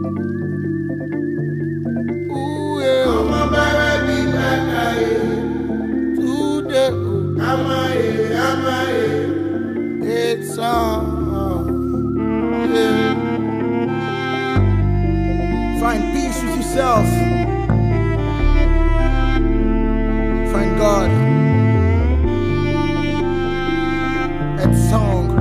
Ooh, yeah. I'm a baby back today. I'm a it's yeah. Find peace with yourself. Find God. That song.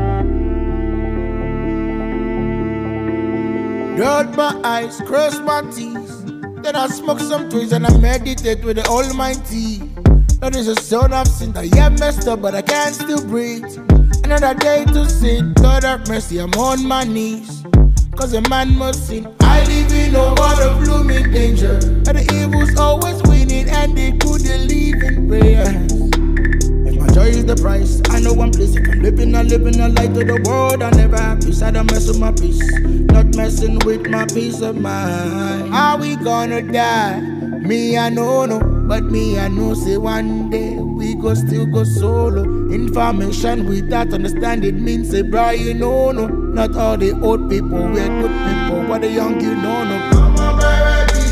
Rub my eyes, cross my teeth. Then I smoke some trees and I meditate with the Almighty. That is a son of sin. I am messed up, but I can still breathe. Another day to sin. God have mercy, I'm on my knees. Cause a man must sin. I live in a world of looming danger. And the evil's always winning, and the good they live in prayers. If my joy is the price, I know one place. If I'm living a light of the world, I never have peace. I don't mess with my peace. Not messing with my peace of mind. Are we gonna die? Me, I know, no. But me, I know, say one day we go still go solo. Information without understanding means, say, bro, you know, no. Not all the old people, we're good people. What the young, you know, no. I'm a baby,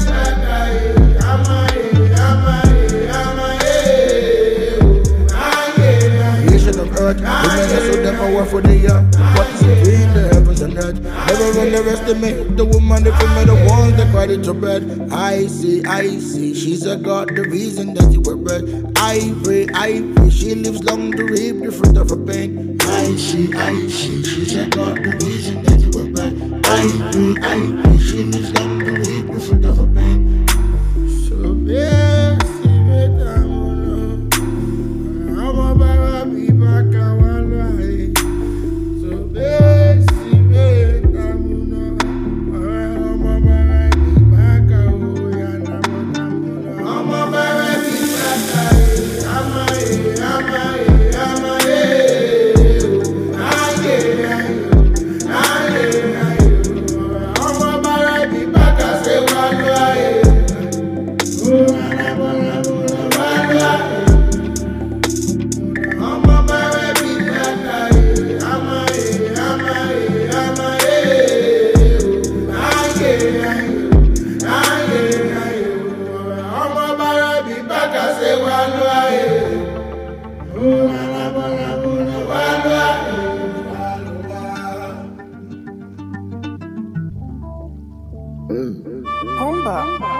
creation of earth, the men are so damn powerful they are. What is it between the heavens and earth? Never underestimate the woman, the female, the ones that cried into bed. I see, she's a God, the reason that you were bred. I pray, she lives long to reap the fruit of her pain. I see, she's a God, the reason that you were bred. I pray, she lives long to reap the fruit of her pain. So yeah, see me down, I'm a baby back, I want to. So yeah, see me down, I'm a baby back, I'm a baby back, Homba.